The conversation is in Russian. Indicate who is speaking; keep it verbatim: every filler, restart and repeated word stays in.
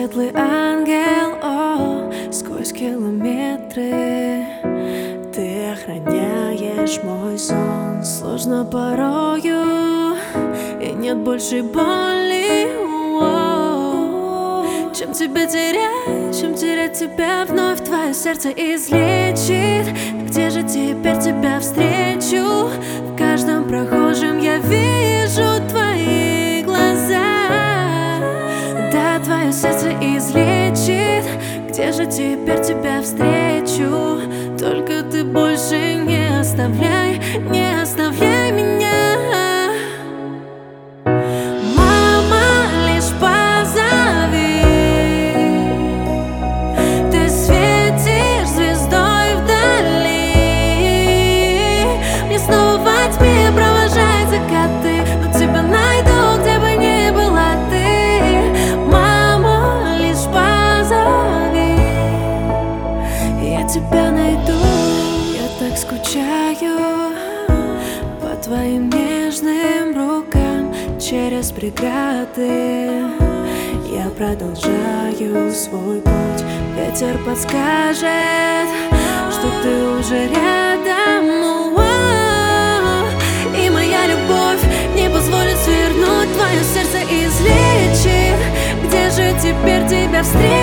Speaker 1: светлый ангел, о, сквозь километры ты охраняешь мой сон. Сложно порою, и нет больше боли, о, чем тебя терять, чем терять тебя вновь. Твое сердце излечит. Где же теперь тебя встречу? В каждом прохожем я вижу твои глаза. Да, твое сердце излечит. Где же теперь тебя встречу? Только ты больше не оставляй, не оставляй меня. Мама, лишь позови. Ты светишь звездой вдали. Мне снова во тьме провожать закаты, но тебя найду, где бы ни была ты. Мама, лишь позови, я тебя найду. Я так скучаю по твоим нежным рукам через преграды. Я продолжаю свой путь. Ветер подскажет, что ты уже рядом, о, и моя любовь не позволит свернуть. Твое сердце излечит. Где же теперь тебя встретить?